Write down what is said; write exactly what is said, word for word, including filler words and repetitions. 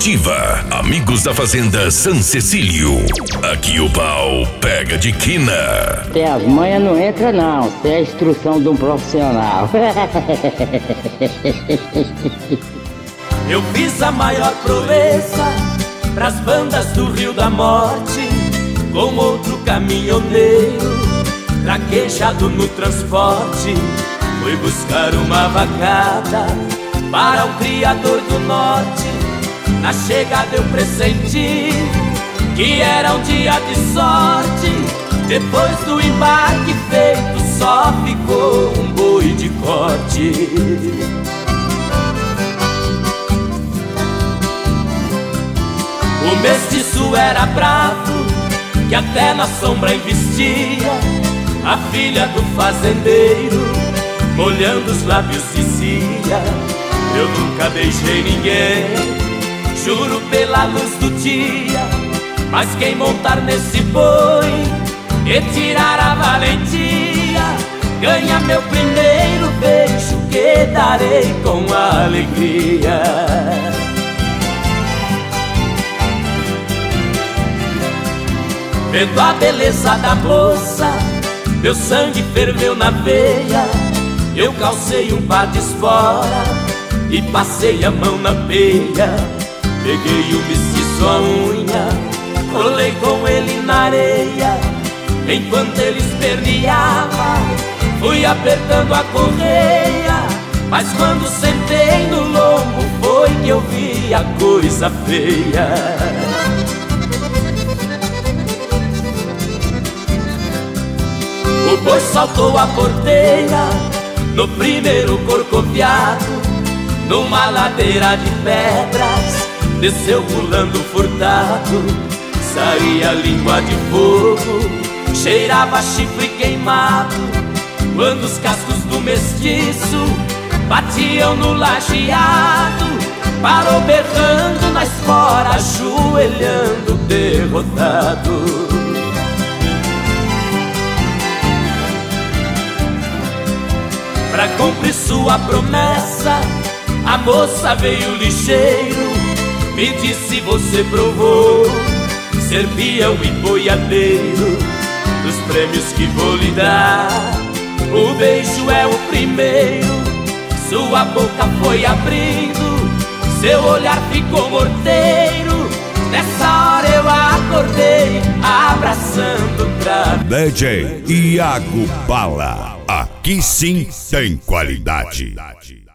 Ativa, amigos da Fazenda San Cecílio. Aqui o pau pega de quina. Tem as manhas não entra não, tem a instrução de um profissional. Eu fiz a maior proeza pras bandas do Rio da Morte, com outro caminhoneiro traquejado no transporte. Fui buscar uma vacada para um criador do norte. Na chegada eu pressenti que era um dia de sorte. Depois do embarque feito só ficou um boi de corte. O mestiço era bravo, que até na sombra investia. A filha do fazendeiro, molhando os lábios dizia: eu nunca beijei ninguém, juro pela luz do dia. Mas quem montar nesse boi e tirar a valentia, ganha meu primeiro beijo que darei com alegria. Vendo a beleza da moça, meu sangue ferveu na veia. Eu calcei um par de espora e passei a mão na peia. Peguei o mestiço à unha, rolei com ele na areia. Enquanto ele esperneava, fui apertando a correia. Mas quando sentei no lombo, foi que eu vi a coisa feia. O boi saltou a porteira no primeiro corcoviado, numa ladeira de pedras, desceu pulando furtado. Saía língua de fogo, cheirava chifre queimado, quando os cascos do mestiço batiam no lajeado. Parou berrando na espora, ajoelhando derrotado. Pra cumprir sua promessa, a moça veio ligeiro. Me disse: você provou ser peão e boiadeiro. Dos prêmios que vou lhe dar, o beijo é o primeiro. Sua boca foi abrindo, seu olhar ficou morteiro. Nessa hora eu acordei, abraçando pra D J Iago Bala. Aqui sim tem qualidade.